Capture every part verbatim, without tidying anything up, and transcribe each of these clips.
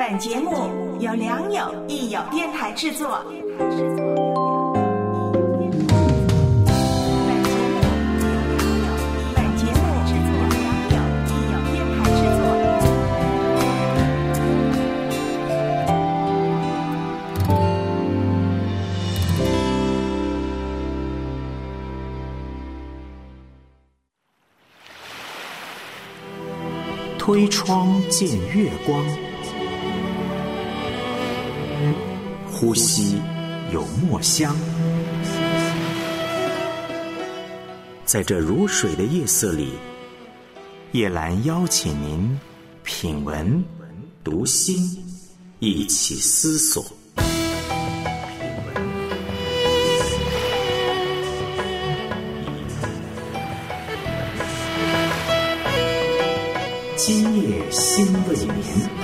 本节目由良友益友电台制作。 推窗见月光，呼吸有墨香。在这如水的夜色里，叶兰邀请您品文读心，一起思索。今夜心未眠。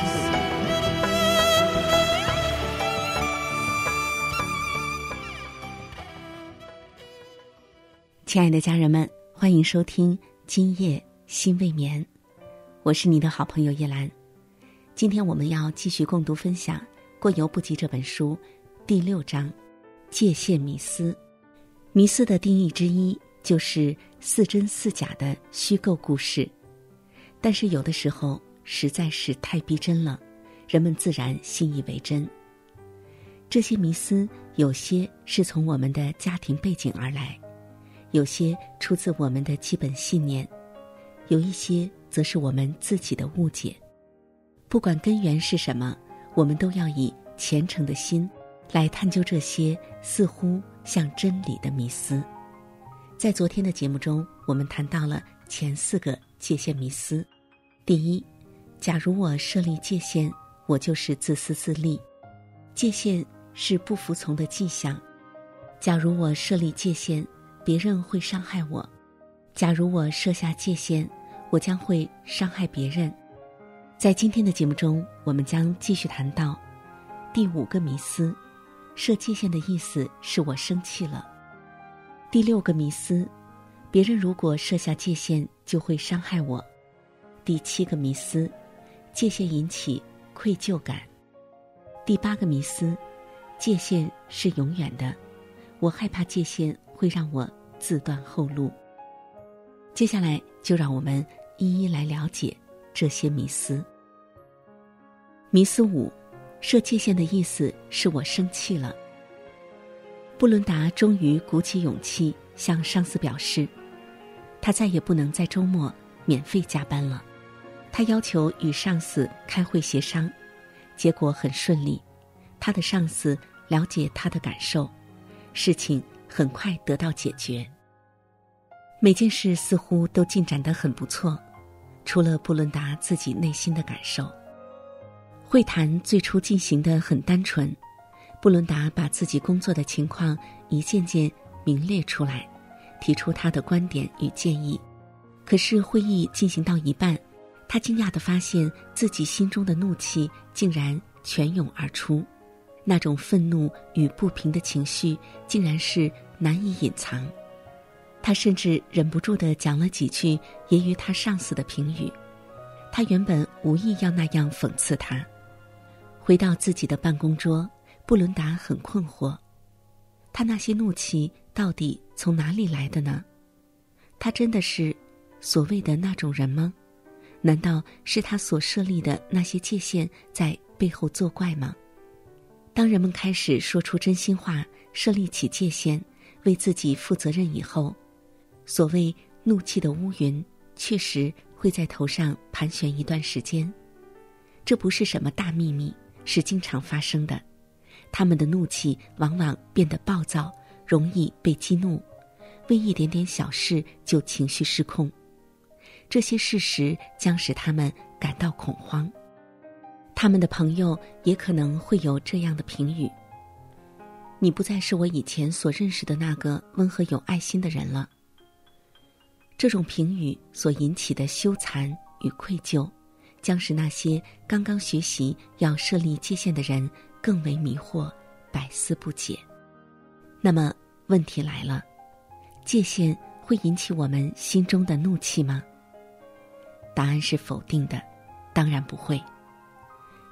亲爱的家人们，欢迎收听今夜心未眠，我是你的好朋友叶兰。今天我们要继续共读分享《过犹不及》这本书第六章界限迷思。迷思的定义之一就是似真似假的虚构故事，但是有的时候实在是太逼真了，人们自然信以为真。这些迷思有些是从我们的家庭背景而来，有些出自我们的基本信念，有一些则是我们自己的误解。不管根源是什么，我们都要以虔诚的心来探究这些似乎像真理的迷思。在昨天的节目中，我们谈到了前四个界限迷思。第一，假如我设立界限，我就是自私自利。界限是不服从的迹象。假如我设立界限，别人会伤害我。假如我设下界限，我将会伤害别人。在今天的节目中，我们将继续谈到第五个迷思，设界限的意思是我生气了。第六个迷思，别人如果设下界限，就会伤害我。第七个迷思，界限引起愧疚感。第八个迷思，界限是永远的，我害怕界限会让我自断后路。接下来就让我们一一来了解这些迷思。迷思五，设界限的意思是我生气了。布伦达终于鼓起勇气向上司表示，他再也不能在周末免费加班了。他要求与上司开会协商，结果很顺利，他的上司了解他的感受，事情很快得到解决。每件事似乎都进展得很不错，除了布伦达自己内心的感受。会谈最初进行得很单纯，布伦达把自己工作的情况一件件明列出来，提出他的观点与建议。可是会议进行到一半，他惊讶地发现自己心中的怒气竟然泉涌而出，那种愤怒与不平的情绪竟然是难以隐藏。他甚至忍不住地讲了几句揶揄他上司的评语，他原本无意要那样讽刺他。回到自己的办公桌，布伦达很困惑，他那些怒气到底从哪里来的呢？他真的是所谓的那种人吗？难道是他所设立的那些界限在背后作怪吗？当人们开始说出真心话，设立起界限，为自己负责任以后，所谓怒气的乌云确实会在头上盘旋一段时间。这不是什么大秘密，是经常发生的。他们的怒气往往变得暴躁，容易被激怒，为一点点小事就情绪失控。这些事实将使他们感到恐慌。他们的朋友也可能会有这样的评语：你不再是我以前所认识的那个温和有爱心的人了。这种评语所引起的羞惭与愧疚，将使那些刚刚学习要设立界限的人更为迷惑，百思不解。那么问题来了，界限会引起我们心中的怒气吗？答案是否定的，当然不会。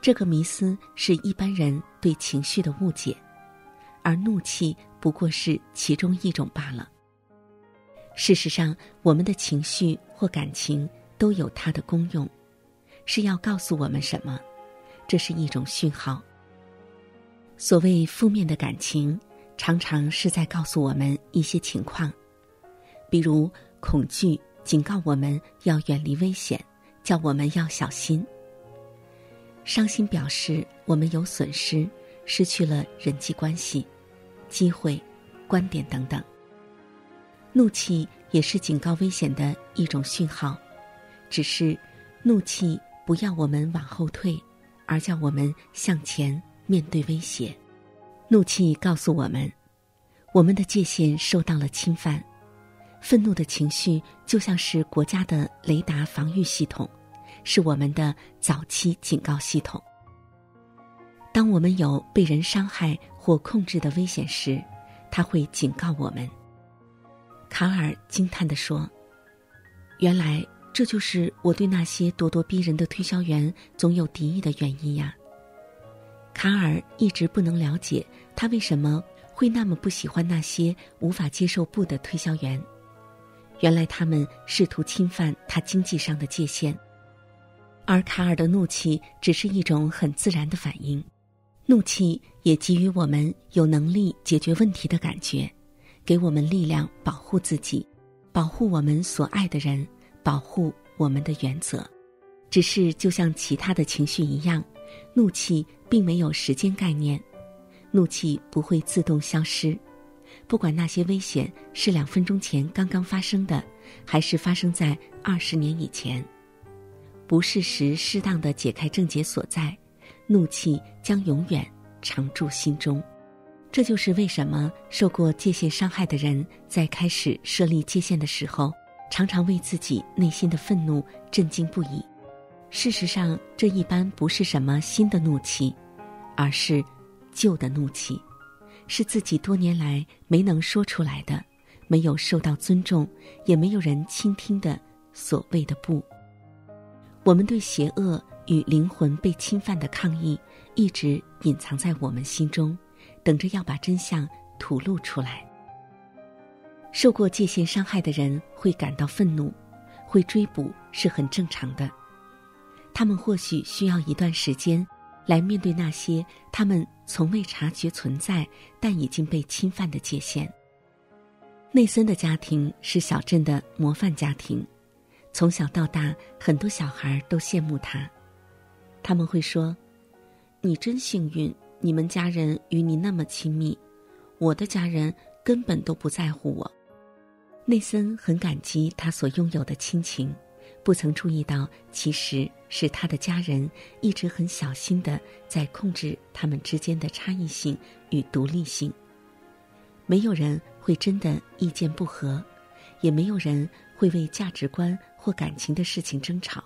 这个迷思是一般人对情绪的误解，而怒气不过是其中一种罢了。事实上，我们的情绪或感情都有它的功用，是要告诉我们什么？这是一种讯号。所谓负面的感情，常常是在告诉我们一些情况，比如恐惧警告我们要远离危险，叫我们要小心；伤心表示我们有损失，失去了人际关系、机会、观点等等。怒气也是警告危险的一种讯号，只是怒气不要我们往后退，而叫我们向前面对威胁。怒气告诉我们，我们的界限受到了侵犯。愤怒的情绪就像是国家的雷达防御系统，是我们的早期警告系统。当我们有被人伤害或控制的危险时，它会警告我们。卡尔惊叹地说，原来这就是我对那些咄咄逼人的推销员总有敌意的原因呀。卡尔一直不能了解他为什么会那么不喜欢那些无法接受不的推销员。原来他们试图侵犯他经济上的界限，而卡尔的怒气只是一种很自然的反应。怒气也给予我们有能力解决问题的感觉，给我们力量保护自己，保护我们所爱的人，保护我们的原则。只是就像其他的情绪一样，怒气并没有时间概念，怒气不会自动消失。不管那些危险是两分钟前刚刚发生的，还是发生在二十年以前，不适时适当的解开症结所在，怒气将永远常驻心中。这就是为什么受过界限伤害的人在开始设立界限的时候，常常为自己内心的愤怒震惊不已。事实上，这一般不是什么新的怒气，而是旧的怒气，是自己多年来没能说出来的，没有受到尊重，也没有人倾听的所谓的不。我们对邪恶与灵魂被侵犯的抗议一直隐藏在我们心中，等着要把真相吐露出来。受过界限伤害的人会感到愤怒，会追捕是很正常的。他们或许需要一段时间来面对那些他们从未察觉存在但已经被侵犯的界限。内森的家庭是小镇的模范家庭，从小到大很多小孩都羡慕他。他们会说，你真幸运，你们家人与你那么亲密，我的家人根本都不在乎我。内森很感激他所拥有的亲情，不曾注意到其实是他的家人一直很小心地在控制他们之间的差异性与独立性。没有人会真的意见不合，也没有人会为价值观或感情的事情争吵。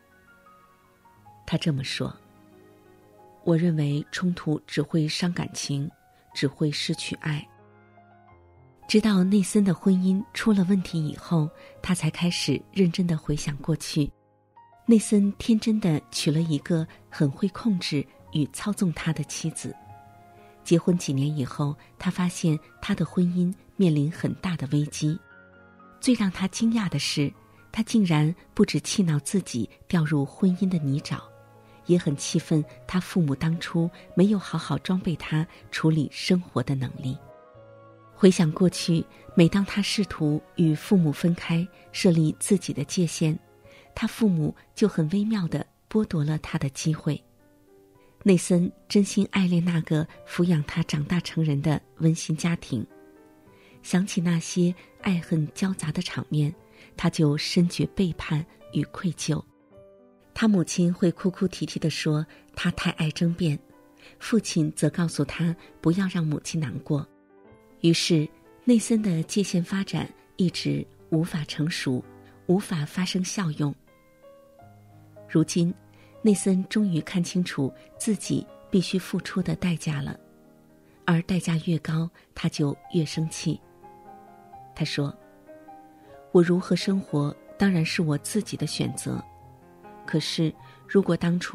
他这么说，我认为冲突只会伤感情，只会失去爱。直到内森的婚姻出了问题以后，他才开始认真地回想过去。内森天真地娶了一个很会控制与操纵他的妻子。结婚几年以后，他发现他的婚姻面临很大的危机。最让他惊讶的是，他竟然不止气恼自己掉入婚姻的泥沼，也很气愤他父母当初没有好好装备他处理生活的能力。回想过去，每当他试图与父母分开，设立自己的界限，他父母就很微妙地剥夺了他的机会。内森真心爱恋那个抚养他长大成人的温馨家庭，想起那些爱恨交杂的场面，他就深觉背叛与愧疚。他母亲会哭哭啼啼地说他太爱争辩，父亲则告诉他不要让母亲难过。于是内森的界限发展一直无法成熟，无法发生效用。如今内森终于看清楚自己必须付出的代价了，而代价越高，他就越生气。他说，我如何生活当然是我自己的选择，可是如果当初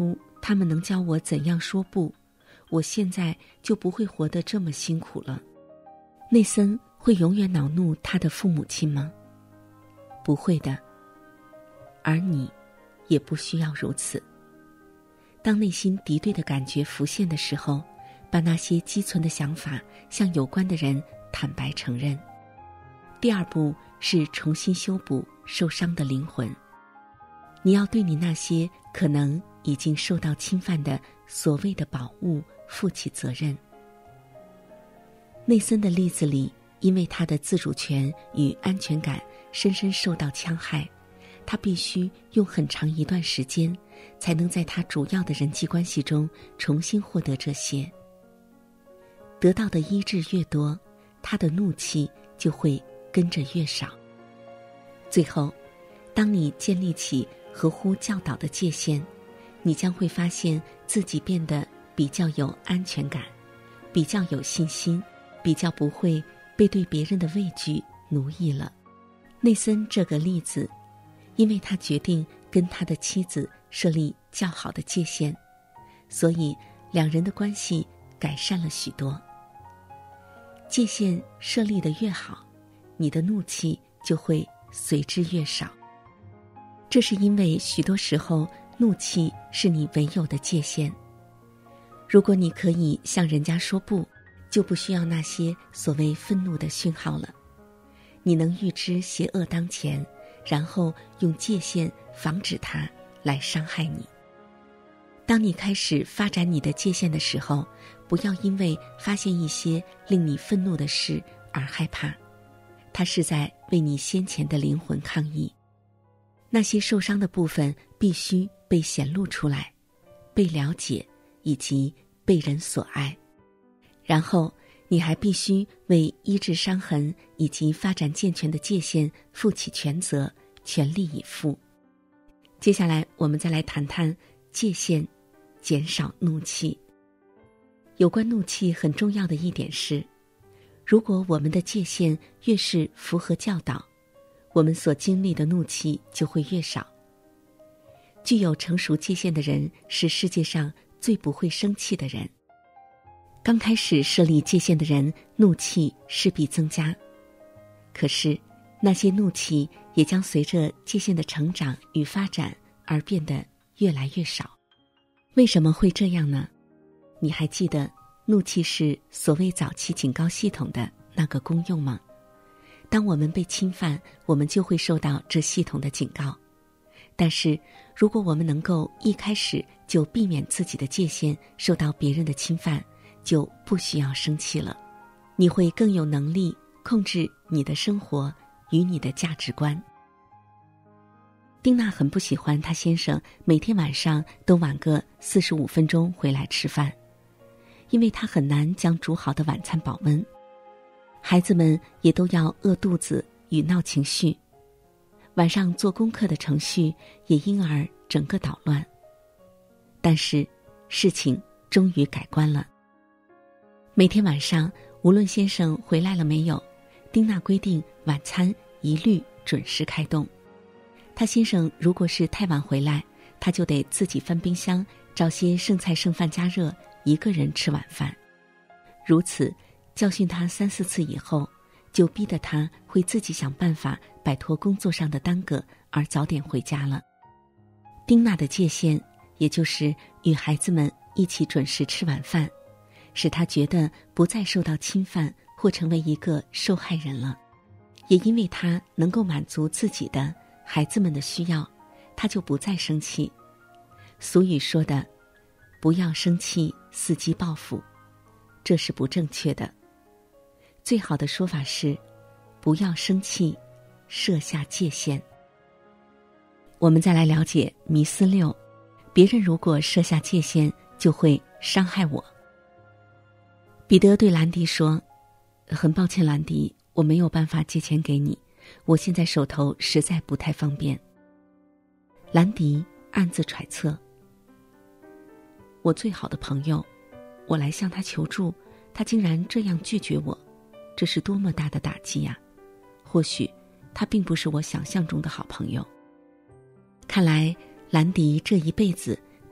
他们能教我怎样说不，我现在就不会活得这么辛苦了。内森会永远恼怒他的父母亲吗？不会的，而你也不需要如此。当内心敌对的感觉浮现的时候，把那些积存的想法向有关的人坦白承认。第二步是重新修补受伤的灵魂。你要对你那些可能已经受到侵犯的所谓的宝物负起责任。内森的例子里，因为他的自主权与安全感深深受到戕害，他必须用很长一段时间才能在他主要的人际关系中重新获得这些。得到的医治越多，他的怒气就会跟着越少。最后，当你建立起合乎教导的界限，你将会发现自己变得比较有安全感，比较有信心，比较不会被对别人的畏惧奴役了。内森这个例子，因为他决定跟他的妻子设立较好的界限，所以两人的关系改善了许多。界限设立得越好，你的怒气就会随之越少。这是因为许多时候怒气是你唯有的界限。如果你可以向人家说不，就不需要那些所谓愤怒的讯号了。你能预知邪恶当前，然后用界限防止它来伤害你。当你开始发展你的界限的时候，不要因为发现一些令你愤怒的事而害怕，它是在为你先前的灵魂抗议。那些受伤的部分必须被显露出来，被了解，以及被人所爱。然后你还必须为医治伤痕以及发展健全的界限负起全责，全力以赴。接下来我们再来谈谈界限，减少怒气。有关怒气很重要的一点是，如果我们的界限越是符合教导，我们所经历的怒气就会越少。具有成熟界限的人是世界上最不会生气的人。刚开始设立界限的人，怒气势必增加，可是那些怒气也将随着界限的成长与发展而变得越来越少。为什么会这样呢？你还记得怒气是所谓早期警告系统的那个功用吗？当我们被侵犯，我们就会受到这系统的警告。但是如果我们能够一开始就避免自己的界限受到别人的侵犯，就不需要生气了。你会更有能力控制你的生活与你的价值观。丁娜很不喜欢她先生每天晚上都晚个四十五分钟回来吃饭，因为他很难将煮好的晚餐保温。孩子们也都要饿肚子与闹情绪，晚上做功课的程序也因而整个捣乱。但是事情终于改观了。每天晚上无论先生回来了没有，丁娜规定晚餐一律准时开动。她先生如果是太晚回来，她就得自己翻冰箱找些剩菜剩饭加热，一个人吃晚饭。如此教训他三四次以后，就逼得他会自己想办法摆脱工作上的耽搁而早点回家了。丁娜的界限，也就是与孩子们一起准时吃晚饭，使他觉得不再受到侵犯或成为一个受害人了。也因为他能够满足自己的孩子们的需要，他就不再生气。俗语说的不要生气伺机报复，这是不正确的。最好的说法是不要生气，设下界限。我们再来了解迷思六，别人如果设下界限就会伤害我。彼得对兰迪说，很抱歉兰迪，我没有办法借钱给你，我现在手头实在不太方便。兰迪暗自揣测，我最好的朋友，我来向他求助，他竟然这样拒绝我，这是多么大的打击呀！或许他并不是我想象中的好朋友。看来兰迪这一辈子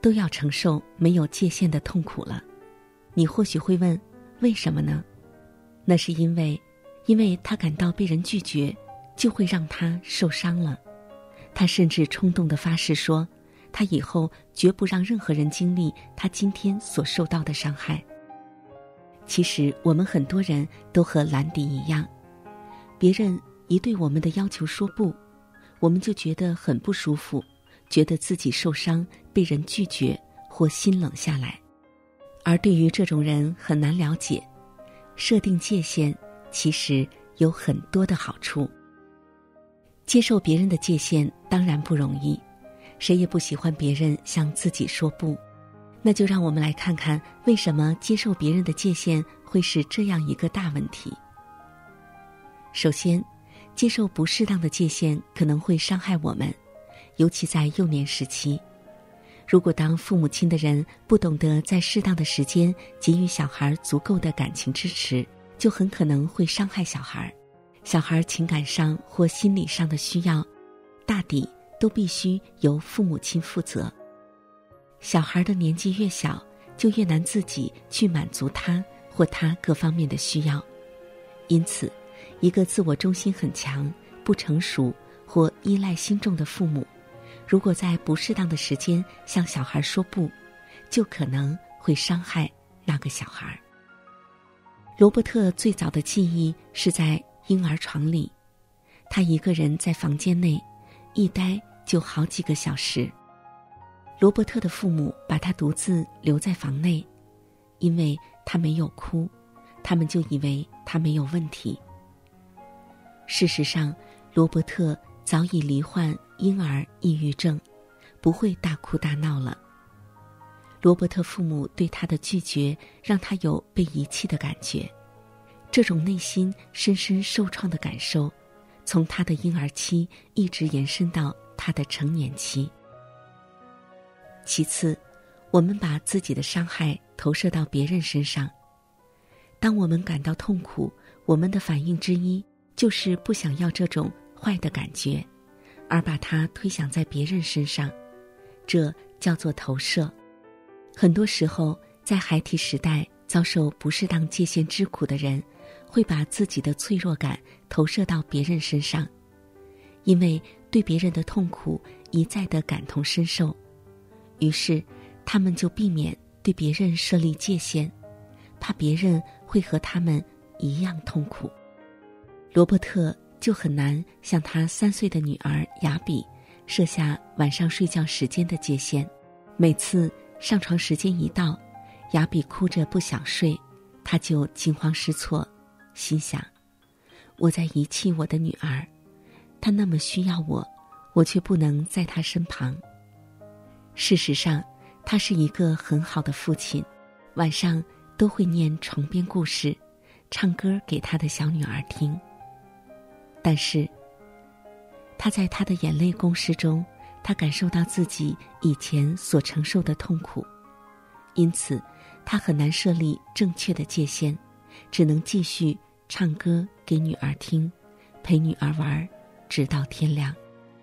都要承受没有界限的痛苦了。你或许会问，为什么呢？那是因为，因为他感到被人拒绝，就会让他受伤了。他甚至冲动地发誓说，他以后绝不让任何人经历他今天所受到的伤害。其实我们很多人都和兰迪一样，别人一对我们的要求说不，我们就觉得很不舒服，觉得自己受伤，被人拒绝或心冷下来。而对于这种人很难了解，设定界限其实有很多的好处。接受别人的界限当然不容易，谁也不喜欢别人向自己说不。那就让我们来看看，为什么接受别人的界限会是这样一个大问题。首先，接受不适当的界限可能会伤害我们，尤其在幼年时期。如果当父母亲的人不懂得在适当的时间给予小孩足够的感情支持，就很可能会伤害小孩。小孩情感上或心理上的需要，大抵都必须由父母亲负责。小孩的年纪越小，就越难自己去满足他或他各方面的需要。因此，一个自我中心很强、不成熟或依赖心重的父母，如果在不适当的时间向小孩说不，就可能会伤害那个小孩。罗伯特最早的记忆是在婴儿床里，他一个人在房间内，一待就好几个小时。罗伯特的父母把他独自留在房内，因为他没有哭，他们就以为他没有问题。事实上，罗伯特早已罹患婴儿抑郁症，不会大哭大闹了。罗伯特父母对他的拒绝让他有被遗弃的感觉，这种内心深深受创的感受，从他的婴儿期一直延伸到他的成年期。其次，我们把自己的伤害投射到别人身上。当我们感到痛苦，我们的反应之一就是不想要这种坏的感觉，而把它推想在别人身上，这叫做投射。很多时候，在孩提时代遭受不适当界限之苦的人，会把自己的脆弱感投射到别人身上，因为对别人的痛苦一再的感同身受，于是他们就避免对别人设立界限，怕别人会和他们一样痛苦。罗伯特就很难向他三岁的女儿雅比设下晚上睡觉时间的界限。每次上床时间一到，雅比哭着不想睡，他就惊慌失措，心想，我在遗弃我的女儿，她那么需要我，我却不能在她身旁。事实上，他是一个很好的父亲，晚上都会念床边故事，唱歌给他的小女儿听。但是，他在他的眼泪攻势中，他感受到自己以前所承受的痛苦，因此他很难设立正确的界限，只能继续唱歌给女儿听，陪女儿玩，直到天亮。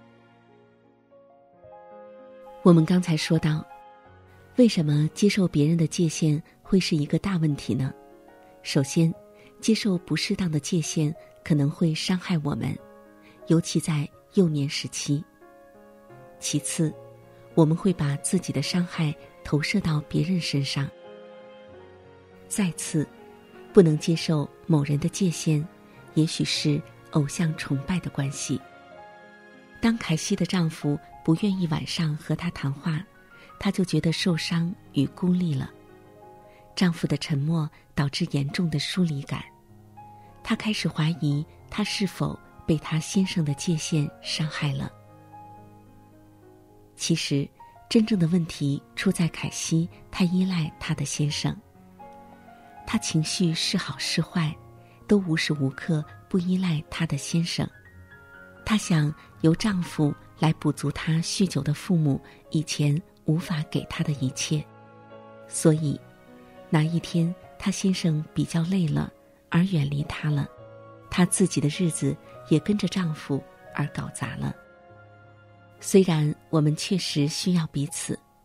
我们刚才说到，为什么接受别人的界限会是一个大问题呢？首先，接受不适当的界限可能会伤害我们，尤其在幼年时期。其次，我们会把自己的伤害投射到别人身上。再次，不能接受某人的界限，也许是偶像崇拜的关系。当凯西的丈夫不愿意晚上和她谈话，她就觉得受伤与孤立了。丈夫的沉默导致严重的疏离感，她开始怀疑他是否被她先生的界限伤害了。其实，真正的问题出在凯西太依赖她的先生。她情绪是好是坏，都无时无刻不依赖她的先生。她想由丈夫来补足她酗酒的父母以前无法给她的一切，所以哪一天她先生比较累了而远离她了，她自己的日子也跟着丈夫而搞砸了。虽然我们确实需要彼此，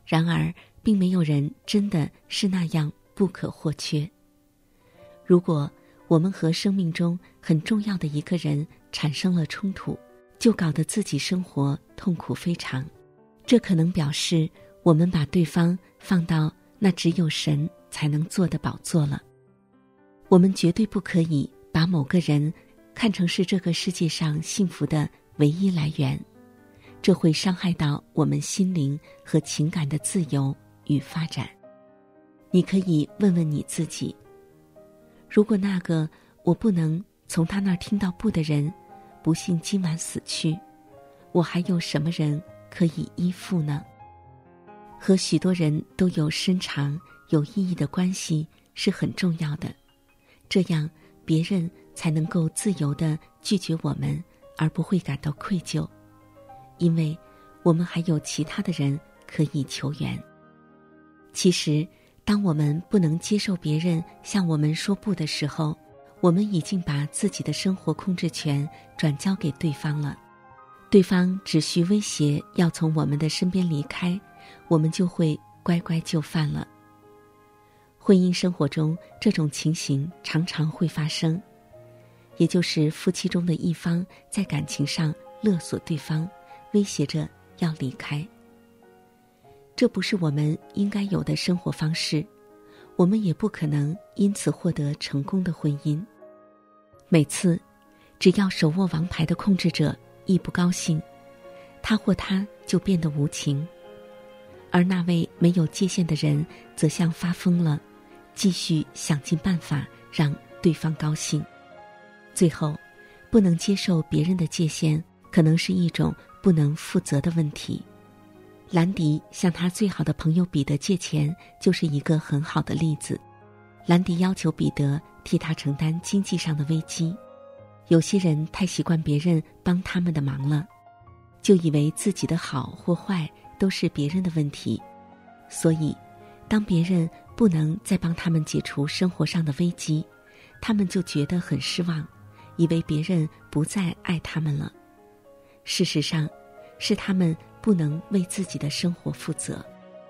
然而并没有人真的是那样不可或缺。如果我们和生命中很重要的一个人产生了冲突，就搞得自己生活痛苦非常，这可能表示我们把对方放到那只有神才能做的宝座了。我们绝对不可以把某个人看成是这个世界上幸福的唯一来源，这会伤害到我们心灵和情感的自由与发展。你可以问问你自己，如果那个我不能从他那儿听到不的人不幸今晚死去，我还有什么人可以依附呢？和许多人都有深长有意义的关系是很重要的，这样别人才能够自由地拒绝我们，而不会感到愧疚，因为我们还有其他的人可以求援。其实当我们不能接受别人向我们说不的时候，我们已经把自己的生活控制权转交给对方了。对方只需威胁要从我们的身边离开，我们就会乖乖就范了。婚姻生活中这种情形常常会发生，也就是夫妻中的一方在感情上勒索对方，威胁着要离开。这不是我们应该有的生活方式，我们也不可能因此获得成功的婚姻。每次只要手握王牌的控制者一不高兴，他或她就变得无情，而那位没有界限的人则像发疯了，继续想尽办法让对方高兴。最后，不能接受别人的界限，可能是一种不能负责的问题。兰迪向他最好的朋友彼得借钱就是一个很好的例子。兰迪要求彼得替他承担经济上的危机。有些人太习惯别人帮他们的忙了，就以为自己的好或坏都是别人的问题，所以当别人不能再帮他们解除生活上的危机，他们就觉得很失望，以为别人不再爱他们了。事实上，是他们不能为自己的生活负责。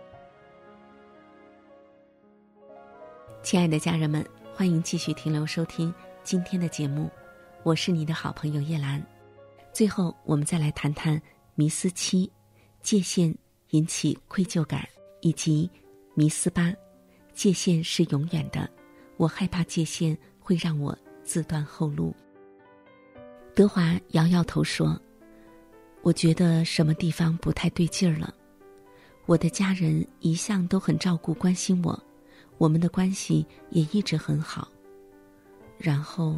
亲爱的家人们，欢迎继续停留收听今天的节目，我是你的好朋友叶兰。最后我们再来谈谈迷思七，界限引起愧疚感，以及迷思八，界限是永远的，我害怕界限会让我自断后路。德华摇摇头说，我觉得什么地方不太对劲儿了。我的家人一向都很照顾关心我，我们的关系也一直很好。然后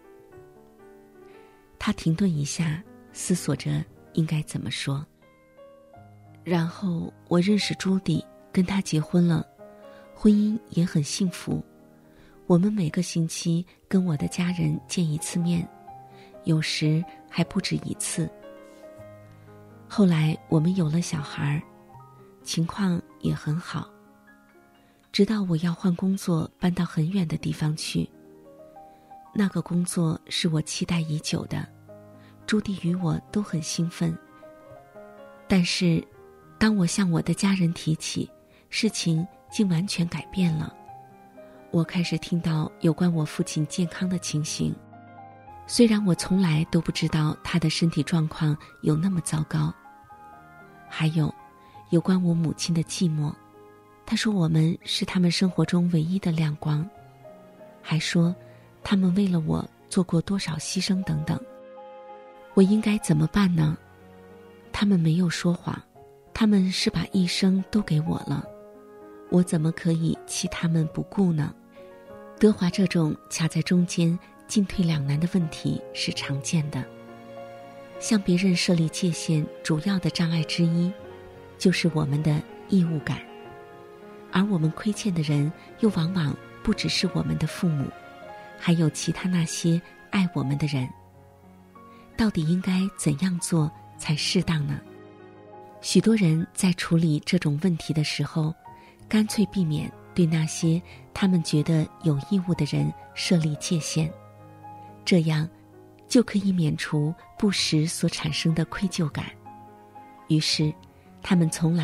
他停顿一下，思索着应该怎么说。然后我认识朱迪，跟他结婚了，婚姻也很幸福。我们每个星期跟我的家人见一次面，有时还不止一次。后来我们有了小孩，情况也很好。直到我要换工作，搬到很远的地方去。那个工作是我期待已久的，朱迪与我都很兴奋。但是，当我向我的家人提起，事情竟完全改变了。我开始听到有关我父亲健康的情形，虽然我从来都不知道他的身体状况有那么糟糕。还有，有关我母亲的寂寞，他说我们是他们生活中唯一的亮光，还说他们为了我做过多少牺牲等等。我应该怎么办呢？他们没有说谎，他们是把一生都给我了，我怎么可以弃他们不顾呢？德华这种卡在中间进退两难的问题是常见的。向别人设立界限主要的障碍之一，就是我们的义务感。而我们亏欠的人又往往不只是我们的父母，还有其他那些爱我们的人。到底应该怎样做才适当呢？许多人在处理这种问题的时候，干脆避免对那些他们觉得有义务的人设立界限，这样就可以免除不实所产生的愧疚感。于是他们从来不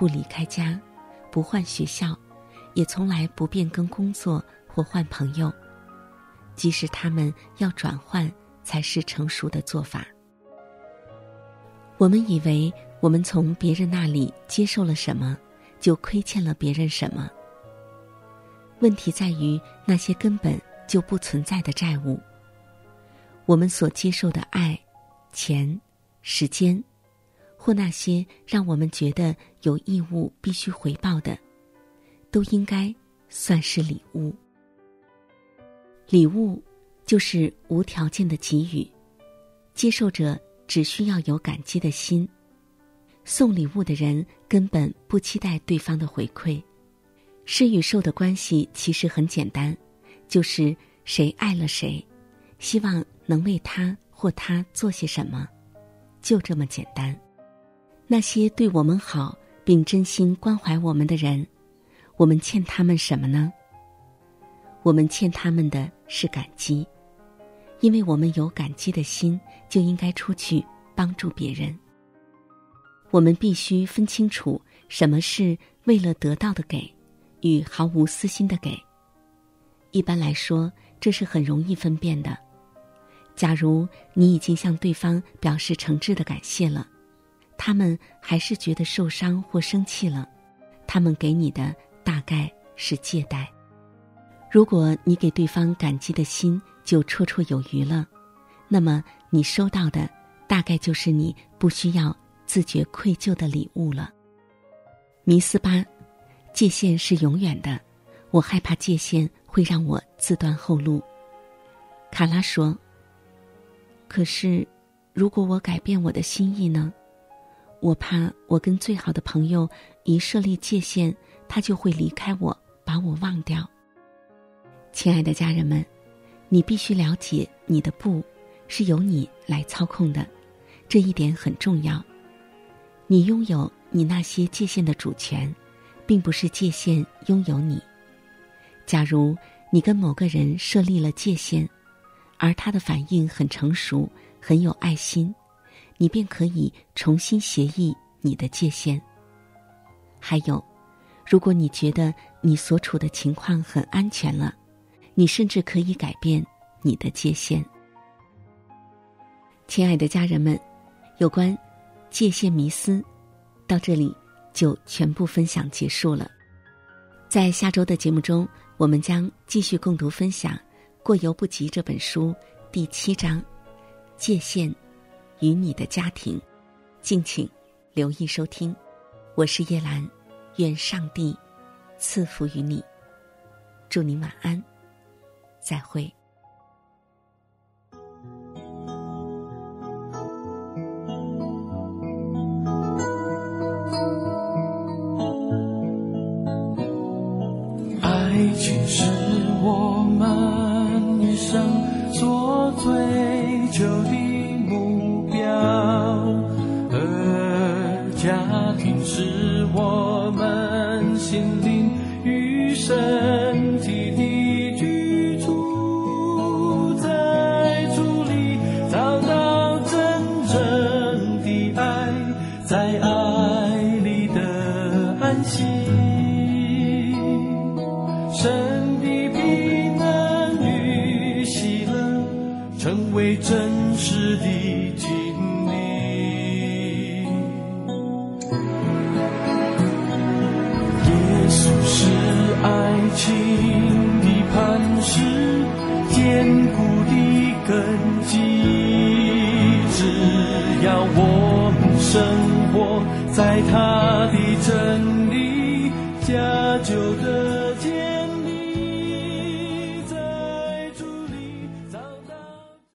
不离开家，不换学校，也从来不变更工作或换朋友。即使他们要转换，才是成熟的做法。我们以为我们从别人那里接受了什么，就亏欠了别人什么。问题在于那些根本就不存在的债务。我们所接受的爱、钱、时间，或那些让我们觉得有义务必须回报的，都应该算是礼物。礼物就是无条件的给予，接受者只需要有感激的心。送礼物的人根本不期待对方的回馈。施与受的关系其实很简单，就是谁爱了谁，希望能为他或他做些什么，就这么简单。那些对我们好并真心关怀我们的人，我们欠他们什么呢？我们欠他们的是感激，因为我们有感激的心，就应该出去帮助别人。我们必须分清楚什么是为了得到的给，与毫无私心的给。一般来说，这是很容易分辨的。假如你已经向对方表示诚挚的感谢了，他们还是觉得受伤或生气了，他们给你的大概是借贷。如果你给对方感激的心就绰绰有余了，那么你收到的大概就是你不需要自觉愧疚的礼物了。迷思八，界限是永远的，我害怕界限会让我自断后路。卡拉说，可是如果我改变我的心意呢？我怕我跟最好的朋友一设立界限，他就会离开我，把我忘掉。亲爱的家人们，你必须了解，你的不是由你来操控的，这一点很重要。你拥有你那些界限的主权，并不是界限拥有你。假如你跟某个人设立了界限，而他的反应很成熟，很有爱心，你便可以重新协议你的界限。还有，如果你觉得你所处的情况很安全了，你甚至可以改变你的界限。亲爱的家人们，有关界限迷思到这里就全部分享结束了。在下周的节目中，我们将继续共读分享《过犹不及》这本书第七章，界限与你的家庭。敬请留意收听。我是叶兰，愿上帝赐福于你。祝您晚安，再会。 爱情是我们一生所追求的目标，而家庭是我们心灵与身体的居处，在主里找到真正的爱，在爱里的安息，神的平安与喜乐成为真实的经历。耶稣是爱情的磐石，坚固的根基，只要我们生活在他的真理，家就的